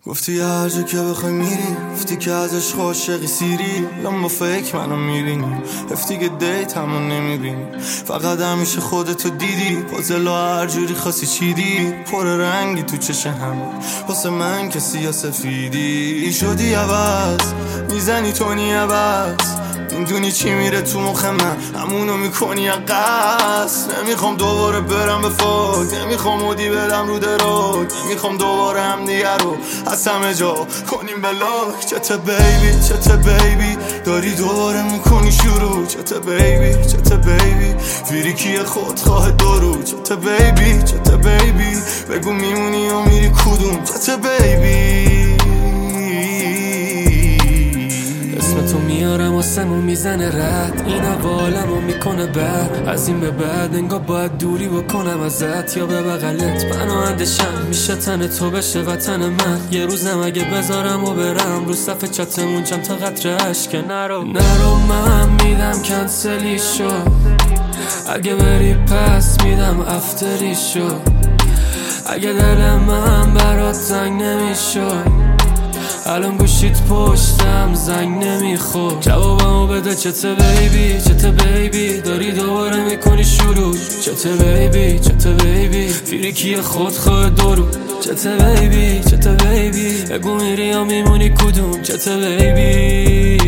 گفتی هر جا که بخوای میری، گفتی که ازش عاشقی سیری، یا با فکر منو میبینی هفتی که دیت همون نمیبینی، فقط همیشه خودتو دیدی پازل و هر جوری خواستی چیدی، پر رنگی تو چش همه واسه من که سیاه سفیدی شدی عوض، میزنی تونی عوض، میدونی چی میره تو مخ من همونو میکنی قصد. نمیخوام دوباره برم به فوق، نمیخوام مودی برم رو دروگ، نمیخوام دوباره هم دیگه رو از همه جا کنیم بلاک. چته بیبی چته بیبی داری دوباره میکنی شروع، چته بیبی چته بیبی فیریکی خودخواه درو، چته بیبی چته بیبی بگو میمونی و میری کدوم، چته بیبی تو میارم آسمون میزنه رد، این حوالمو میکنه بد، از این به بعد انگار باید دوری بکنم ازت یا به بغلت پناهندشم میشه تن تو بشه وطن من. یه روزم اگه بذارم و برم رو صفحه چتمون چم تا قطرهش که نرو من میدم کنسلی شو، اگه بری پس میدم افتری شو، اگه دل من برات زنگ نمیشد الان گوشیت پشتم زنگ نمیخور، جوابمو بده چته بیبی چته بیبی داری دوباره میکنی شروع، چته بیبی چته بیبی فیریکی خودخواه درو، چته بیبی چته بیبی بگو میری یا میمونی کدوم، چته بیبی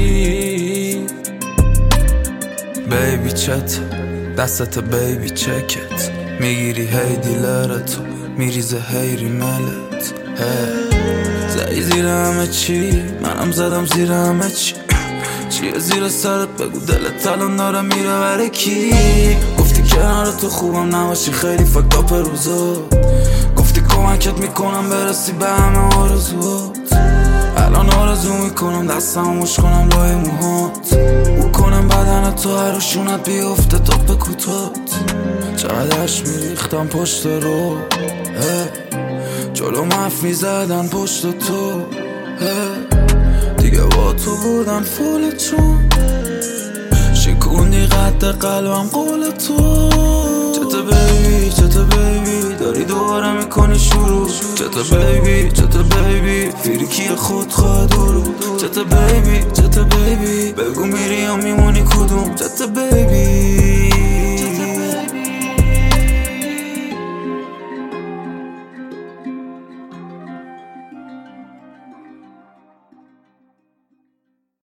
بیبی چت دستت بیبی چکت میگیری هی دیلرتو میریزه هی ریملت زدی زیر همه چی منم زدم زیر همه چی، چیه زیر سرت بگو دلت الان داره میره برای کی، گفتی کنار تو خوبم نباشی خیلی فکتاپ روزات، گفتی کمکت میکنم برسی به همه آرزوات، الان آرزو میکنم دستم مش کنم لای موهات، او کنم بدن تو هر شونت بیفته تاپ کوتات، چقدرش میریختم پشت رو جلو مف میزدن پشت تو دیگه با تو بودن فول چون شکوندی قد قلبم قول تو، چته بیبی چته بیبی داری دوباره میکنی شروع، چته بیبی چته بیبی فیریکی خودخواه درو، چته بیبی چته بیبی بگو میری یا میمونی کدوم، چته